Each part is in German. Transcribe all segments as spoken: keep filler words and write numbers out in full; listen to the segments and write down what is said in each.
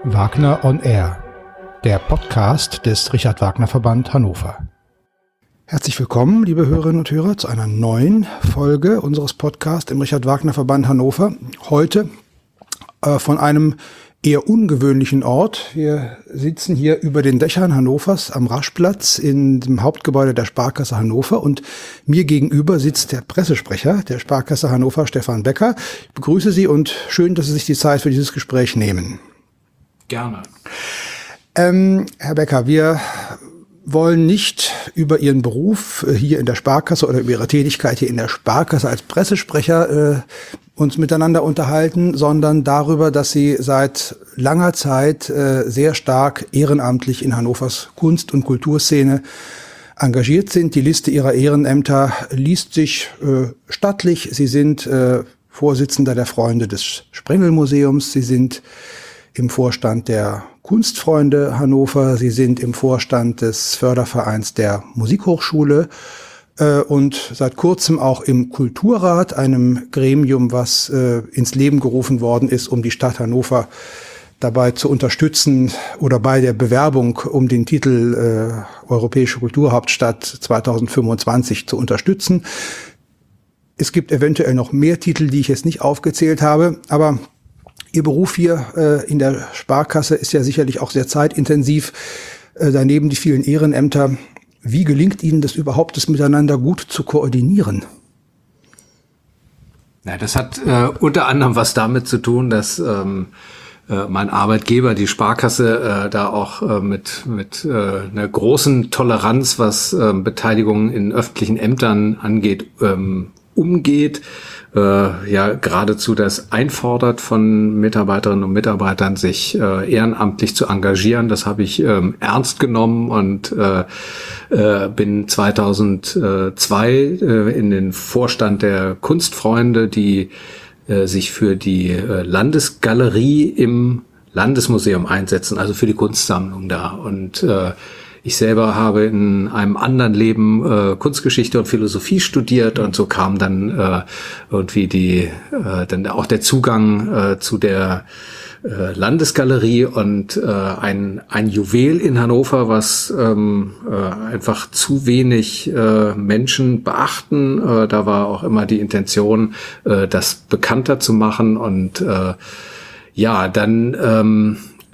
Wagner on Air, der Podcast des Richard Wagner Verband Hannover. Herzlich willkommen, liebe Hörerinnen und Hörer, zu einer neuen Folge unseres Podcasts im Richard Wagner Verband Hannover. Heute äh, von einem eher ungewöhnlichen Ort. Wir sitzen hier über den Dächern Hannovers am Raschplatz in dem Hauptgebäude der Sparkasse Hannover und mir gegenüber sitzt der Pressesprecher der Sparkasse Hannover, Stefan Becker. Ich begrüße Sie und schön, dass Sie sich die Zeit für dieses Gespräch nehmen. Gerne. Ähm, Herr Becker, wir wollen nicht über Ihren Beruf hier in der Sparkasse oder über Ihre Tätigkeit hier in der Sparkasse als Pressesprecher äh, uns miteinander unterhalten, sondern darüber, dass Sie seit langer Zeit äh, sehr stark ehrenamtlich in Hannovers Kunst- und Kulturszene engagiert sind. Die Liste Ihrer Ehrenämter liest sich äh, stattlich. Sie sind äh, Vorsitzender der Freunde des Sprengelmuseums. Sie sind im Vorstand der Kunstfreunde Hannover. Sie sind im Vorstand des Fördervereins der Musikhochschule äh, und seit kurzem auch im Kulturrat, einem Gremium, was äh, ins Leben gerufen worden ist, um die Stadt Hannover dabei zu unterstützen oder bei der Bewerbung um den Titel äh, Europäische Kulturhauptstadt zweitausendfünfundzwanzig zu unterstützen. Es gibt eventuell noch mehr Titel, die ich jetzt nicht aufgezählt habe, aber Ihr Beruf hier äh, in der Sparkasse ist ja sicherlich auch sehr zeitintensiv, äh, daneben die vielen Ehrenämter. Wie gelingt Ihnen das überhaupt, das miteinander gut zu koordinieren? Ja, das hat äh, unter anderem was damit zu tun, dass ähm, äh, mein Arbeitgeber, die Sparkasse, äh, da auch äh, mit mit äh, einer großen Toleranz, was äh, Beteiligung in öffentlichen Ämtern angeht, ähm, umgeht. Äh, ja geradezu das einfordert von Mitarbeiterinnen und Mitarbeitern, sich äh, ehrenamtlich zu engagieren. Das habe ich ähm, ernst genommen und äh, äh, bin zweitausendzwei äh, in den Vorstand der Kunstfreunde, die äh, sich für die äh, Landesgalerie im Landesmuseum einsetzen, also für die Kunstsammlung da. Und äh, ich selber habe in einem anderen Leben äh, Kunstgeschichte und Philosophie studiert und so kam dann äh, irgendwie die äh, dann auch der Zugang äh, zu der äh, Landesgalerie und äh, ein ein Juwel in Hannover, was ähm, äh, einfach zu wenig äh, Menschen beachten. Äh, da war auch immer die Intention, äh, das bekannter zu machen und äh, ja, dann ähm,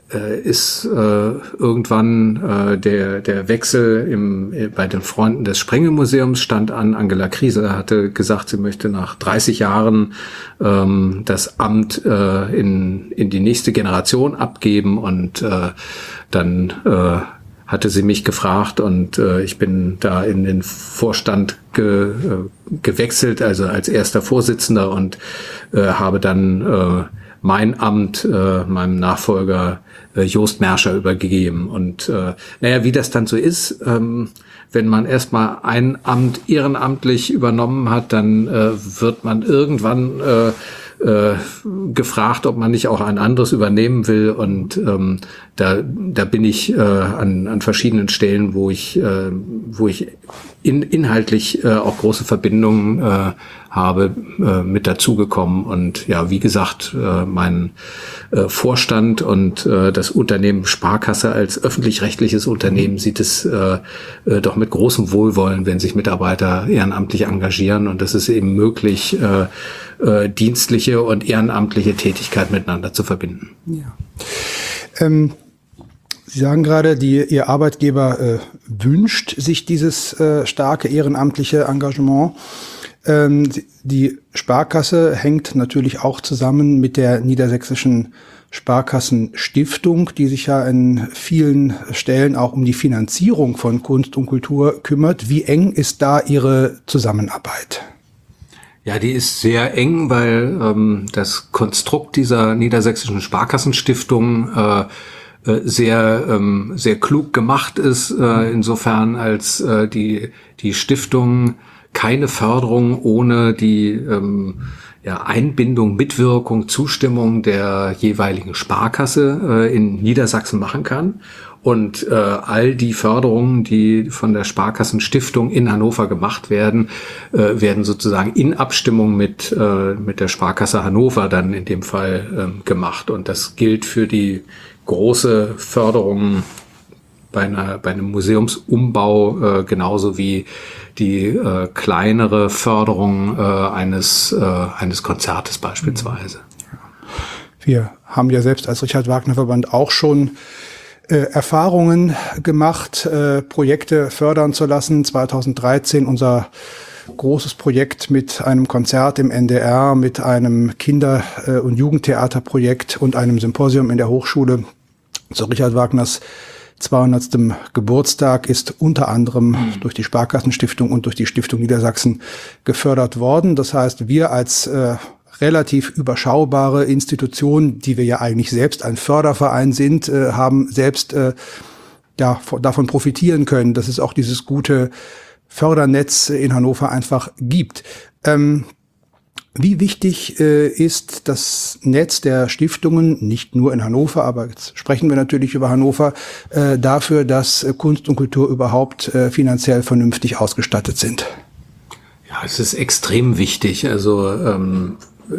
ist äh, irgendwann äh, der der Wechsel im äh, bei den Freunden des Sprengelmuseums stand an. Angela Kriese hatte gesagt, sie möchte nach dreißig Jahren ähm, das Amt äh, in in die nächste Generation abgeben und äh, dann äh, hatte sie mich gefragt und äh, ich bin da in den Vorstand ge, äh, gewechselt, also als erster Vorsitzender und äh, habe dann äh, mein Amt äh, meinem Nachfolger äh, Jost Merscher übergeben. Und äh, naja, wie das dann so ist, ähm, wenn man erstmal ein Amt ehrenamtlich übernommen hat, dann äh, wird man irgendwann äh, äh, gefragt, ob man nicht auch ein anderes übernehmen will. Und ähm, da da bin ich äh, an an verschiedenen Stellen, wo ich äh, wo ich in, inhaltlich äh, auch große Verbindungen äh, habe, äh, mit dazugekommen. Und ja, wie gesagt, äh, mein äh, Vorstand und äh, das Unternehmen Sparkasse als öffentlich-rechtliches Unternehmen sieht es äh, äh, doch mit großem Wohlwollen, wenn sich Mitarbeiter ehrenamtlich engagieren. Und es ist eben möglich, äh, äh, dienstliche und ehrenamtliche Tätigkeit miteinander zu verbinden. Ja. Ähm Sie sagen gerade, die, Ihr Arbeitgeber äh, wünscht sich dieses äh, starke ehrenamtliche Engagement. Ähm, die Sparkasse hängt natürlich auch zusammen mit der Niedersächsischen Sparkassenstiftung, die sich ja an vielen Stellen auch um die Finanzierung von Kunst und Kultur kümmert. Wie eng ist da Ihre Zusammenarbeit? Ja, die ist sehr eng, weil ähm, das Konstrukt dieser Niedersächsischen Sparkassenstiftung äh, sehr ähm, sehr klug gemacht ist, äh, insofern als äh, die die Stiftung keine Förderung ohne die ähm, ja, Einbindung, Mitwirkung, Zustimmung der jeweiligen Sparkasse äh, in Niedersachsen machen kann. Und äh, all die Förderungen, die von der Sparkassenstiftung in Hannover gemacht werden, äh, werden sozusagen in Abstimmung mit äh, mit der Sparkasse Hannover dann in dem Fall äh, gemacht. Und das gilt für die große Förderung bei einer bei einem Museumsumbau äh, genauso wie die äh, kleinere Förderung äh, eines äh, eines Konzertes beispielsweise. Wir haben ja selbst als Richard-Wagner-Verband auch schon äh, Erfahrungen gemacht, äh, Projekte fördern zu lassen. zweitausenddreizehn unser großes Projekt mit einem Konzert im N D R, mit einem Kinder- äh, und Jugendtheaterprojekt und einem Symposium in der Hochschule zu Richard Wagners zweihundertstem Geburtstag ist unter anderem mhm. durch die Sparkassenstiftung und durch die Stiftung Niedersachsen gefördert worden. Das heißt, wir als äh, relativ überschaubare Institution, die wir ja eigentlich selbst ein Förderverein sind, äh, haben selbst äh, ja, davon profitieren können, dass es auch dieses gute Fördernetz in Hannover einfach gibt. Ähm, Wie wichtig äh, ist das Netz der Stiftungen, nicht nur in Hannover, aber jetzt sprechen wir natürlich über Hannover, äh, dafür, dass äh, Kunst und Kultur überhaupt äh, finanziell vernünftig ausgestattet sind? Ja, es ist extrem wichtig. Also ähm,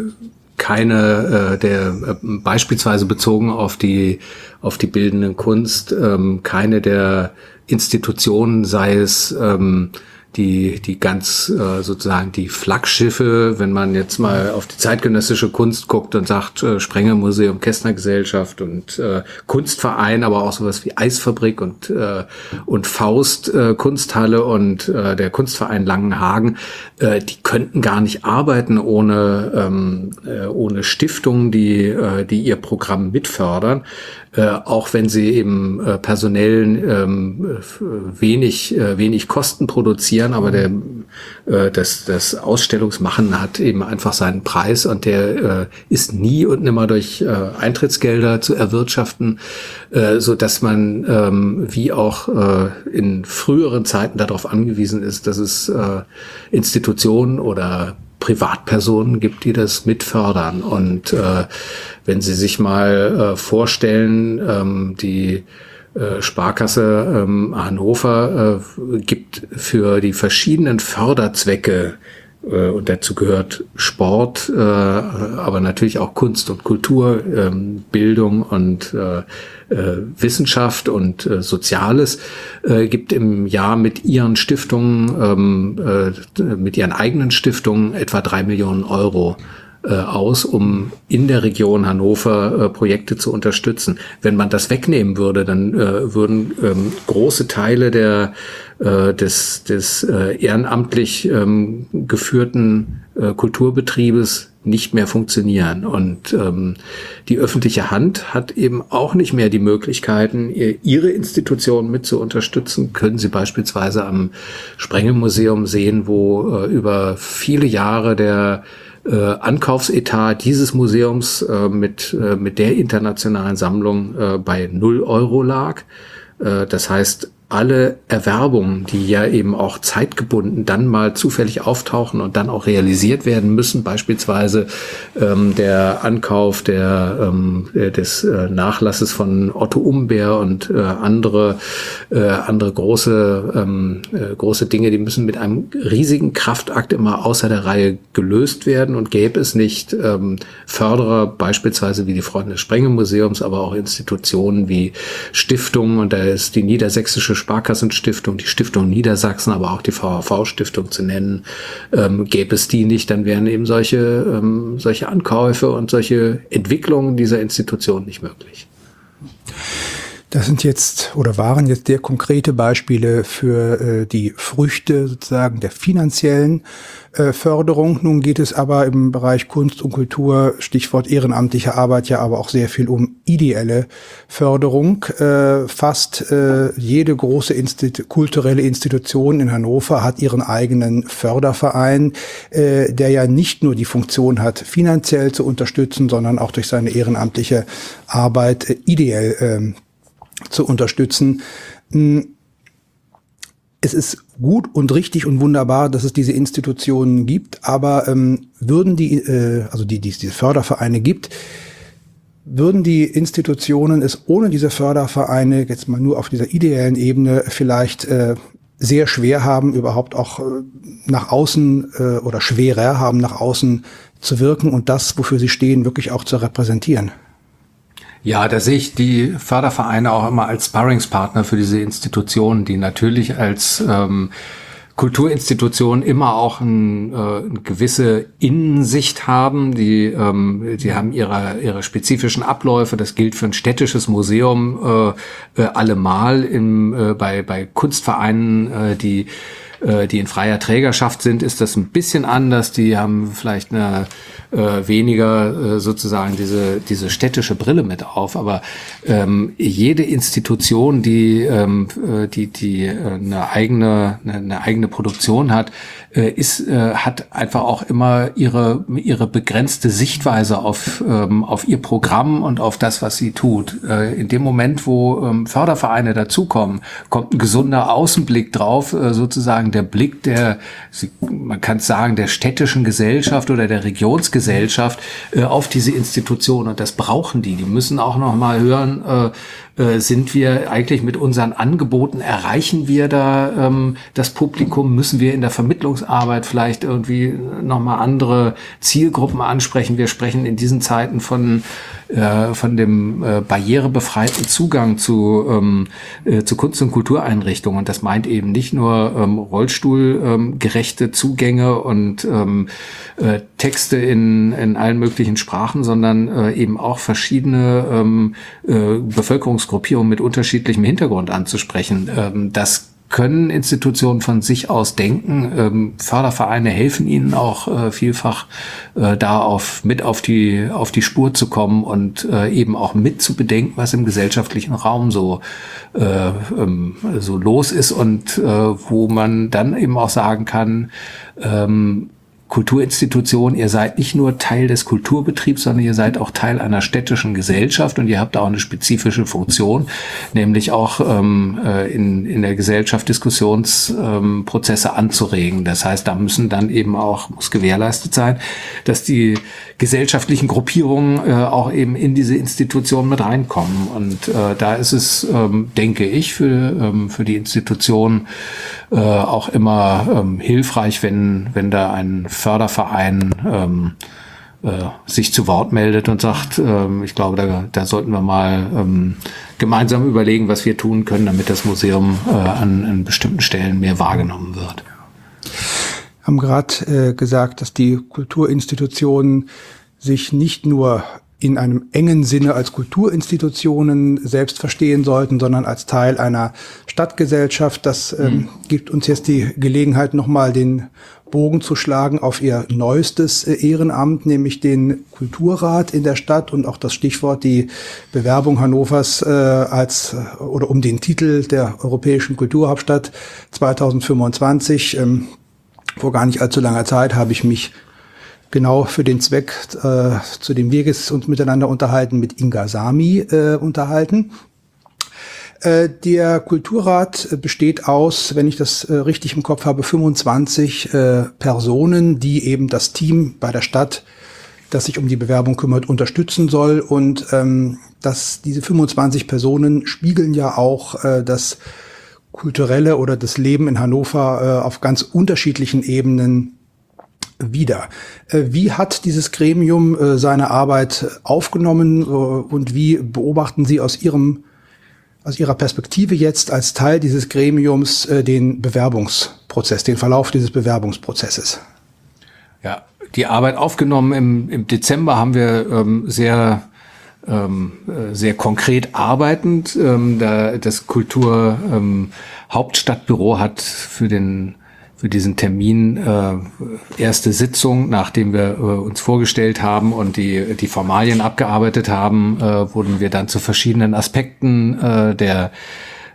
keine äh, der äh, beispielsweise bezogen auf die auf die bildende Kunst, ähm, keine der Institutionen, sei es ähm, die die ganz äh, sozusagen die Flaggschiffe, wenn man jetzt mal auf die zeitgenössische Kunst guckt und sagt äh, Sprenger Museum, Kästner Gesellschaft und äh, Kunstverein, aber auch sowas wie Eisfabrik und äh, und Faust äh, Kunsthalle und äh, der Kunstverein Langenhagen, äh, die könnten gar nicht arbeiten ohne ähm, äh, ohne Stiftungen, die äh, die ihr Programm mitfördern. Äh, auch wenn sie eben äh, personell ähm, wenig äh, wenig Kosten produzieren, aber der äh, das das Ausstellungsmachen hat eben einfach seinen Preis und der äh, ist nie und nimmer durch äh, Eintrittsgelder zu erwirtschaften, äh, so dass man ähm, wie auch äh, in früheren Zeiten darauf angewiesen ist, dass es äh, Institutionen oder Privatpersonen gibt, die das mitfördern. Und äh, wenn Sie sich mal äh, vorstellen, ähm, die äh, Sparkasse ähm, Hannover äh, gibt für die verschiedenen Förderzwecke, äh, und dazu gehört Sport, äh, aber natürlich auch Kunst und Kultur, äh, Bildung und äh, äh, Wissenschaft und äh, Soziales, äh, gibt im Jahr mit ihren Stiftungen, ähm, äh, mit ihren eigenen Stiftungen etwa drei Millionen Euro äh, aus, um in der Region Hannover äh, Projekte zu unterstützen. Wenn man das wegnehmen würde, dann äh, würden ähm, große Teile der äh, des des äh, ehrenamtlich ähm, geführten äh, Kulturbetriebes nicht mehr funktionieren. Und ähm, die öffentliche Hand hat eben auch nicht mehr die Möglichkeiten, ihre Institutionen mit zu unterstützen. Können Sie beispielsweise am Sprengel-Museum sehen, wo äh, über viele Jahre der äh, Ankaufsetat dieses Museums äh, mit äh, mit der internationalen Sammlung äh, bei null Euro lag. Äh, das heißt, alle Erwerbungen, die ja eben auch zeitgebunden dann mal zufällig auftauchen und dann auch realisiert werden müssen, beispielsweise ähm, der Ankauf der ähm, des äh, Nachlasses von Otto Umbeer und äh, andere äh, andere große ähm, äh, große Dinge, die müssen mit einem riesigen Kraftakt immer außer der Reihe gelöst werden. Und gäbe es nicht ähm, Förderer, beispielsweise wie die Freunde des Sprengel-Museums, aber auch Institutionen wie Stiftungen, und da ist die Niedersächsische Sparkassenstiftung, die Stiftung Niedersachsen, aber auch die V H V-Stiftung zu nennen, ähm, gäbe es die nicht, dann wären eben solche ähm, solche Ankäufe und solche Entwicklungen dieser Institution nicht möglich. Das sind jetzt oder waren jetzt sehr konkrete Beispiele für äh, die Früchte sozusagen der finanziellen äh, Förderung. Nun geht es aber im Bereich Kunst und Kultur, Stichwort ehrenamtliche Arbeit, ja aber auch sehr viel um ideelle Förderung. Äh, fast äh, jede große Institu- kulturelle Institution in Hannover hat ihren eigenen Förderverein, äh, der ja nicht nur die Funktion hat, finanziell zu unterstützen, sondern auch durch seine ehrenamtliche Arbeit äh, ideell äh, zu unterstützen. Es ist gut und richtig und wunderbar, dass es diese Institutionen gibt, aber ähm, würden die, äh, also die, die es diese Fördervereine gibt, würden die Institutionen es ohne diese Fördervereine jetzt mal nur auf dieser ideellen Ebene vielleicht äh, sehr schwer haben, überhaupt auch äh, nach außen äh, oder schwerer haben, nach außen zu wirken und das, wofür sie stehen, wirklich auch zu repräsentieren? Ja, da sehe ich die Fördervereine auch immer als Sparringspartner für diese Institutionen, die natürlich als ähm, Kulturinstitutionen immer auch ein, äh, eine gewisse Innensicht haben. Die, ähm, die haben ihre, ihre spezifischen Abläufe. Das gilt für ein städtisches Museum äh, äh, allemal. Im, äh, bei, bei Kunstvereinen, äh, die die in freier Trägerschaft sind, ist das ein bisschen anders. Die haben vielleicht eine äh, weniger äh, sozusagen diese diese städtische Brille mit auf. Aber ähm, jede Institution, die ähm, die die äh, eine eigene eine, eine eigene Produktion hat, äh, ist äh, hat einfach auch immer ihre ihre begrenzte Sichtweise auf ähm, auf ihr Programm und auf das, was sie tut. Äh, in dem Moment, wo ähm, Fördervereine dazukommen, kommt ein gesunder Außenblick drauf, äh, sozusagen der Blick der, man kann es sagen, der städtischen Gesellschaft oder der Regionsgesellschaft äh, auf diese Institution, und das brauchen die. Die müssen auch noch mal hören, äh, äh, sind wir eigentlich mit unseren Angeboten, erreichen wir da ähm, das Publikum, müssen wir in der Vermittlungsarbeit vielleicht irgendwie noch mal andere Zielgruppen ansprechen. Wir sprechen in diesen Zeiten von äh, von dem äh, barrierebefreiten Zugang zu ähm, äh, zu Kunst- und Kultureinrichtungen, und das meint eben nicht nur ähm, rollstuhlgerechte ähm, Zugänge und ähm, äh, Texte in in allen möglichen Sprachen, sondern äh, eben auch verschiedene ähm, äh, Bevölkerungsgruppierungen mit unterschiedlichem Hintergrund anzusprechen. Ähm, das können Institutionen von sich aus denken. Ähm, Fördervereine helfen ihnen auch äh, vielfach, äh, da auf, mit auf die, auf die Spur zu kommen und äh, eben auch mit zu bedenken, was im gesellschaftlichen Raum so, äh, ähm, so los ist, und äh, wo man dann eben auch sagen kann, ähm, Kulturinstitution, ihr seid nicht nur Teil des Kulturbetriebs, sondern ihr seid auch Teil einer städtischen Gesellschaft, und ihr habt auch eine spezifische Funktion, nämlich auch ähm, in, in der Gesellschaft Diskussionsprozesse ähm, anzuregen. Das heißt, da müssen dann eben auch, muss gewährleistet sein, dass die gesellschaftlichen Gruppierungen äh, auch eben in diese Institution mit reinkommen. Und äh, da ist es, ähm, denke ich, für, ähm, für die Institution äh, auch immer ähm, hilfreich, wenn, wenn da ein Förderverein ähm, äh, sich zu Wort meldet und sagt, ähm, ich glaube, da, da sollten wir mal ähm, gemeinsam überlegen, was wir tun können, damit das Museum äh, an, an bestimmten Stellen mehr wahrgenommen wird. Wir haben gerade äh, gesagt, dass die Kulturinstitutionen sich nicht nur in einem engen Sinne als Kulturinstitutionen selbst verstehen sollten, sondern als Teil einer Stadtgesellschaft. Das ähm, mhm. gibt uns jetzt die Gelegenheit, nochmal den Bogen zu schlagen auf ihr neuestes äh, Ehrenamt, nämlich den Kulturrat in der Stadt, und auch das Stichwort die Bewerbung Hannovers äh, als oder um den Titel der Europäischen Kulturhauptstadt zweitausendfünfundzwanzig. Ähm, vor gar nicht allzu langer Zeit habe ich mich genau für den Zweck, äh, zu dem wir uns miteinander unterhalten, mit Inga Sami äh, unterhalten. Äh, der Kulturrat besteht aus, wenn ich das äh, richtig im Kopf habe, fünfundzwanzig äh, Personen, die eben das Team bei der Stadt, das sich um die Bewerbung kümmert, unterstützen soll. Und ähm, dass diese fünfundzwanzig Personen spiegeln ja auch äh, das kulturelle oder das Leben in Hannover äh, auf ganz unterschiedlichen Ebenen wieder. Äh, wie hat dieses Gremium äh, seine Arbeit aufgenommen äh, und wie beobachten Sie aus Ihrem, aus Ihrer Perspektive jetzt als Teil dieses Gremiums äh, den Bewerbungsprozess, den Verlauf dieses Bewerbungsprozesses? Ja, die Arbeit aufgenommen im, im Dezember haben wir ähm, sehr Ähm, sehr konkret arbeitend. Ähm, da das Kultur ähm, Hauptstadtbüro hat für den für diesen Termin äh, erste Sitzung, nachdem wir äh, uns vorgestellt haben und die die Formalien abgearbeitet haben, äh, wurden wir dann zu verschiedenen Aspekten äh, der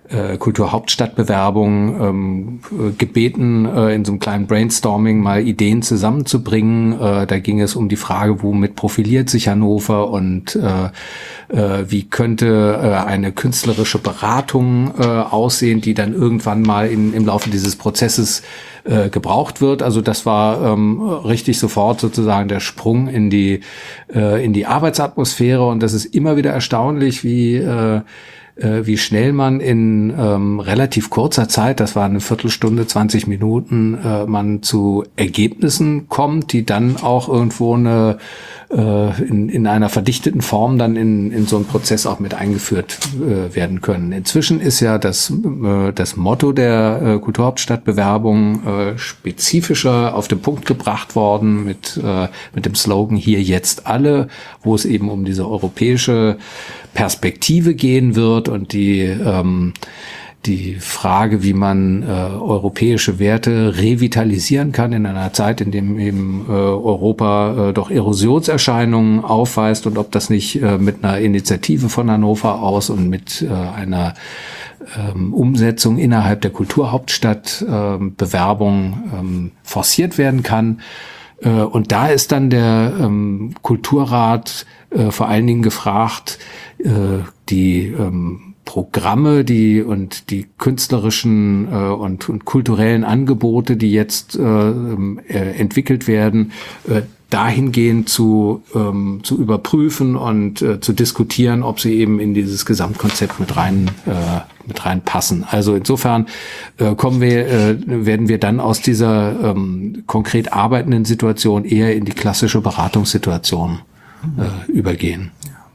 äh, Kulturhauptstadtbewerbung ähm, gebeten, äh, in so einem kleinen Brainstorming mal Ideen zusammenzubringen. Äh, da ging es um die Frage, womit profiliert sich Hannover und äh, äh, wie könnte äh, eine künstlerische Beratung äh, aussehen, die dann irgendwann mal in, im Laufe dieses Prozesses äh, gebraucht wird. Also das war ähm, richtig sofort sozusagen der Sprung in die äh, in die Arbeitsatmosphäre, und das ist immer wieder erstaunlich, wie äh, wie schnell man in ähm, relativ kurzer Zeit, das war eine Viertelstunde, zwanzig Minuten, äh, man zu Ergebnissen kommt, die dann auch irgendwo eine äh, in, in einer verdichteten Form dann in, in so einen Prozess auch mit eingeführt äh, werden können. Inzwischen ist ja das, äh, das Motto der äh, Kulturhauptstadtbewerbung äh, spezifischer auf den Punkt gebracht worden mit, äh, mit dem Slogan Hier, jetzt alle, wo es eben um diese europäische Perspektive gehen wird und die ähm, die Frage, wie man äh, europäische Werte revitalisieren kann in einer Zeit, in dem eben äh, Europa äh, doch Erosionserscheinungen aufweist, und ob das nicht äh, mit einer Initiative von Hannover aus und mit äh, einer ähm, Umsetzung innerhalb der Kulturhauptstadtbewerbung äh, ähm, forciert werden kann. Äh, und da ist dann der ähm, Kulturrat äh, vor allen Dingen gefragt, äh, die ähm, Programme, die und die künstlerischen äh, und, und kulturellen Angebote, die jetzt äh, äh, entwickelt werden, äh, dahingehend zu ähm, zu überprüfen und äh, zu diskutieren, ob sie eben in dieses Gesamtkonzept mit rein äh, mit reinpassen. Also insofern äh, kommen wir äh, werden wir dann aus dieser ähm, konkret arbeitenden Situation eher in die klassische Beratungssituation äh, übergehen.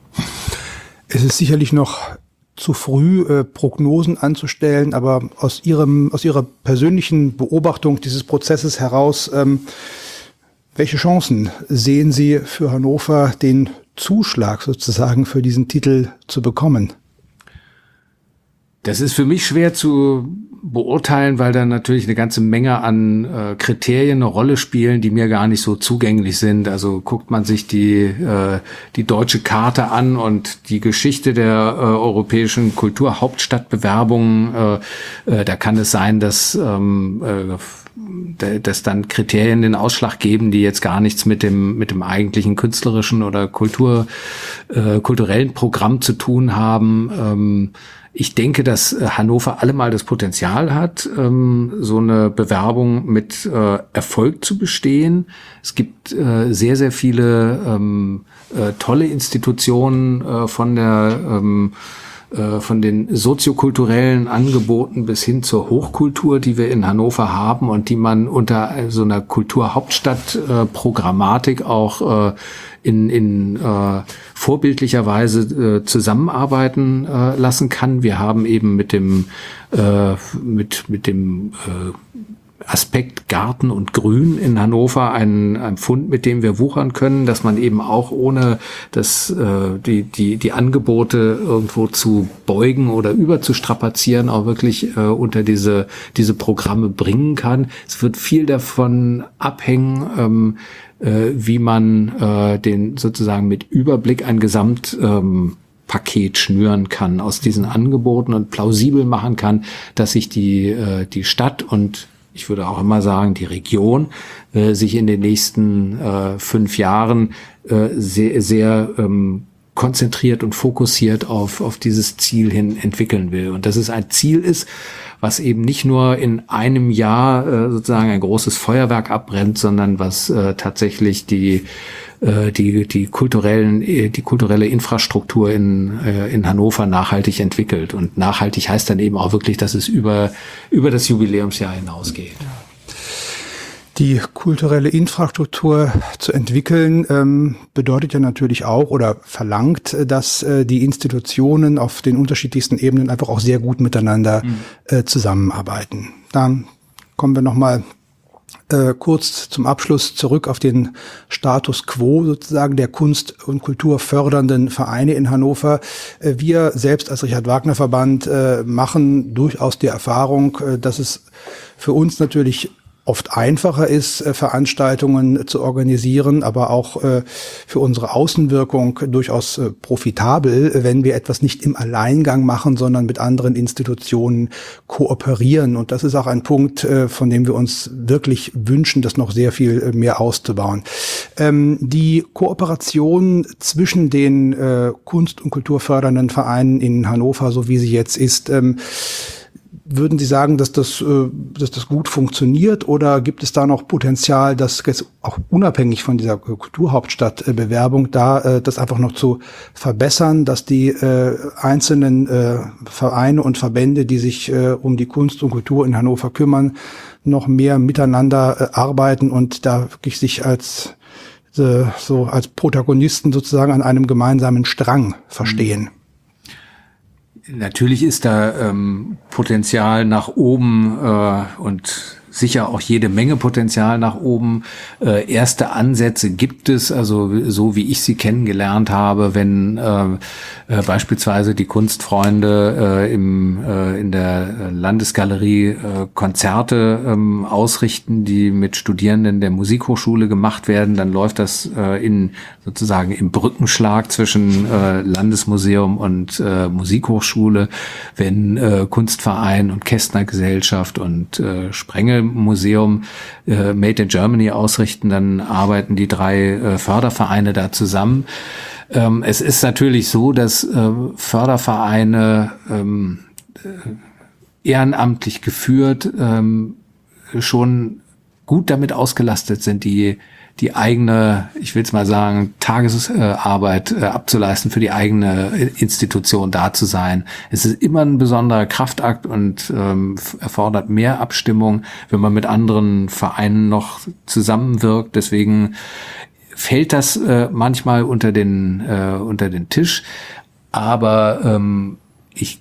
Es ist sicherlich noch zu früh, äh, Prognosen anzustellen, aber aus Ihrem, aus Ihrer persönlichen Beobachtung dieses Prozesses heraus, ähm, welche Chancen sehen Sie für Hannover, den Zuschlag sozusagen für diesen Titel zu bekommen? Das ist für mich schwer zu beurteilen, weil da natürlich eine ganze Menge an äh, Kriterien eine Rolle spielen, die mir gar nicht so zugänglich sind. Also guckt man sich die äh, die deutsche Karte an und die Geschichte der äh, europäischen Kulturhauptstadtbewerbung, äh, äh, da kann es sein, dass ähm, äh, dass dann Kriterien den Ausschlag geben, die jetzt gar nichts mit dem mit dem eigentlichen künstlerischen oder Kultur äh, kulturellen Programm zu tun haben. Ähm, Ich denke, dass Hannover allemal das Potenzial hat, ähm, so eine Bewerbung mit äh, Erfolg zu bestehen. Es gibt äh, sehr, sehr viele ähm, äh, tolle Institutionen äh, von der ähm, äh, von den soziokulturellen Angeboten bis hin zur Hochkultur, die wir in Hannover haben und die man unter so einer Kulturhauptstadt-Programmatik äh, auch äh, in, in äh, vorbildlicher Weise äh, zusammenarbeiten äh, lassen kann. Wir haben eben mit dem äh, mit mit dem äh, Aspekt Garten und Grün in Hannover einen, einen Fund, mit dem wir wuchern können, dass man eben auch ohne das äh, die die die Angebote irgendwo zu beugen oder überzustrapazieren auch wirklich äh, unter diese diese Programme bringen kann. Es wird viel davon abhängen, ähm, äh, wie man äh, den sozusagen mit Überblick ein Gesamt ähm, Paket schnüren kann aus diesen Angeboten und plausibel machen kann, dass sich die äh, die Stadt und ich würde auch immer sagen, die Region äh, sich in den nächsten äh, fünf Jahren äh, sehr, sehr ähm, konzentriert und fokussiert auf, auf dieses Ziel hin entwickeln will. Und dass es ein Ziel ist, was eben nicht nur in einem Jahr äh, sozusagen ein großes Feuerwerk abbrennt, sondern was äh, tatsächlich die äh, die die kulturellen die kulturelle Infrastruktur in äh, in Hannover nachhaltig entwickelt. Und nachhaltig heißt dann eben auch wirklich, dass es über über das Jubiläumsjahr hinausgeht. Die kulturelle Infrastruktur zu entwickeln ähm, bedeutet ja natürlich auch oder verlangt, dass äh, die Institutionen auf den unterschiedlichsten Ebenen einfach auch sehr gut miteinander mhm. äh, zusammenarbeiten. Dann kommen wir nochmal äh, kurz zum Abschluss zurück auf den Status quo sozusagen der Kunst- und Kulturfördernden Vereine in Hannover. Äh, wir selbst als Richard-Wagner-Verband äh, machen durchaus die Erfahrung, äh, dass es für uns natürlich oft einfacher ist, äh, Veranstaltungen zu organisieren, aber auch äh, für unsere Außenwirkung durchaus äh, profitabel, wenn wir etwas nicht im Alleingang machen, sondern mit anderen Institutionen kooperieren. Und das ist auch ein Punkt, äh, von dem wir uns wirklich wünschen, das noch sehr viel äh, mehr auszubauen. Ähm, die Kooperation zwischen den äh, kunst- und kulturfördernden Vereinen in Hannover, so wie sie jetzt ist, ähm, würden Sie sagen, dass das, äh, dass das gut funktioniert, oder gibt es da noch Potenzial, dass jetzt auch unabhängig von dieser Kulturhauptstadt-Bewerbung da äh, das einfach noch zu verbessern, dass die äh, einzelnen äh, Vereine und Verbände, die sich äh, um die Kunst und Kultur in Hannover kümmern, noch mehr miteinander äh, arbeiten und da wirklich sich als äh, so als Protagonisten sozusagen an einem gemeinsamen Strang verstehen? Natürlich ist da ähm, Potenzial nach oben äh, und sicher auch jede Menge Potenzial nach oben. Äh, erste Ansätze gibt es, also so wie ich sie kennengelernt habe, wenn äh, äh, beispielsweise die Kunstfreunde äh, im, äh, in der Landesgalerie äh, Konzerte ähm, ausrichten, die mit Studierenden der Musikhochschule gemacht werden, dann läuft das äh, in sozusagen im Brückenschlag zwischen äh, Landesmuseum und äh, Musikhochschule, wenn äh, Kunstverein und Kästner-Gesellschaft und äh, Sprengel Museum äh, Made in Germany ausrichten, dann arbeiten die drei äh, Fördervereine da zusammen. Ähm, es ist natürlich so, dass äh, Fördervereine ähm, äh, ehrenamtlich geführt ähm, schon gut damit ausgelastet sind, die die eigene, ich will es mal sagen, Tagesarbeit äh, abzuleisten, für die eigene Institution da zu sein. Es ist immer ein besonderer Kraftakt und ähm, erfordert mehr Abstimmung, wenn man mit anderen Vereinen noch zusammenwirkt. Deswegen fällt das äh, manchmal unter den äh, unter den Tisch. Aber ähm, ich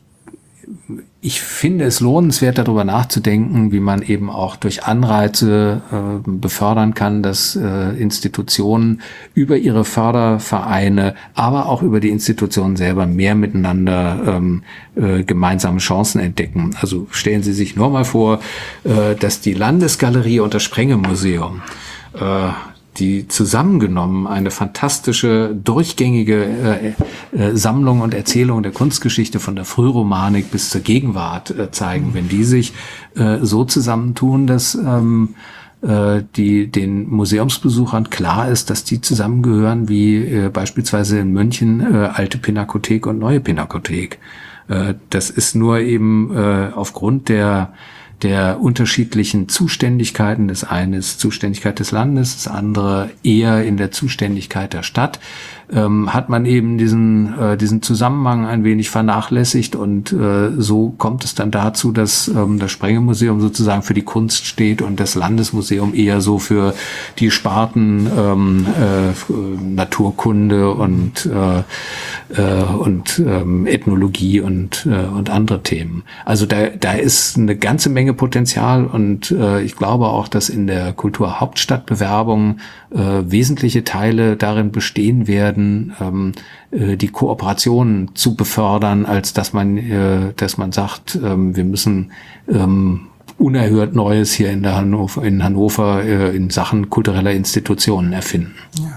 Ich finde es lohnenswert, darüber nachzudenken, wie man eben auch durch Anreize äh, befördern kann, dass äh, Institutionen über ihre Fördervereine, aber auch über die Institutionen selber mehr miteinander ähm, äh, gemeinsame Chancen entdecken. Also stellen Sie sich nur mal vor, äh, dass die Landesgalerie und das Sprengel-Museum äh, die zusammengenommen eine fantastische, durchgängige äh, äh, Sammlung und Erzählung der Kunstgeschichte von der Frühromanik bis zur Gegenwart äh, zeigen. Wenn die sich äh, so zusammentun, dass ähm, äh, die den Museumsbesuchern klar ist, dass die zusammengehören wie äh, beispielsweise in München äh, alte Pinakothek und neue Pinakothek. Äh, das ist nur eben äh, aufgrund der der unterschiedlichen Zuständigkeiten. Das eine ist Zuständigkeit des Landes, das andere eher in der Zuständigkeit der Stadt. Ähm, hat man eben diesen äh, diesen Zusammenhang ein wenig vernachlässigt und äh, so kommt es dann dazu, dass ähm, das Sprengel-Museum sozusagen für die Kunst steht und das Landesmuseum eher so für die Sparten ähm, äh, Naturkunde und äh, äh, und ähm, Ethnologie und äh, und andere Themen. Also da da ist eine ganze Menge Potenzial und äh, ich glaube auch, dass in der Kulturhauptstadtbewerbung äh, wesentliche Teile darin bestehen werden, ähm, äh, die Kooperation zu befördern, als dass man, äh, dass man sagt, ähm, wir müssen ähm, unerhört Neues hier in der Hannover, in Hannover äh, in Sachen kultureller Institutionen erfinden. Ja.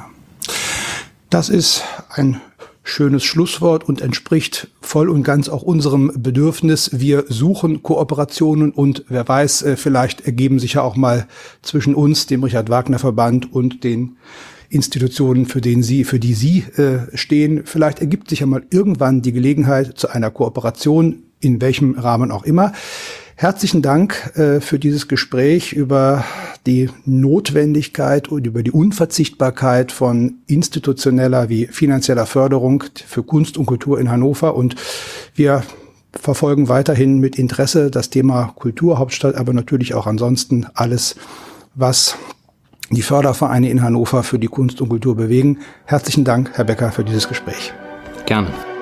Das ist ein schönes Schlusswort und entspricht voll und ganz auch unserem Bedürfnis. Wir suchen Kooperationen und wer weiß, vielleicht ergeben sich ja auch mal zwischen uns, dem Richard-Wagner-Verband und den Institutionen, für den Sie, für die Sie äh, stehen. Vielleicht ergibt sich ja mal irgendwann die Gelegenheit zu einer Kooperation, in welchem Rahmen auch immer. Herzlichen Dank äh, für dieses Gespräch über die Notwendigkeit und über die Unverzichtbarkeit von institutioneller wie finanzieller Förderung für Kunst und Kultur in Hannover. Und wir verfolgen weiterhin mit Interesse das Thema Kulturhauptstadt, aber natürlich auch ansonsten alles, was die Fördervereine in Hannover für die Kunst und Kultur bewegen. Herzlichen Dank, Herr Becker, für dieses Gespräch. Gerne.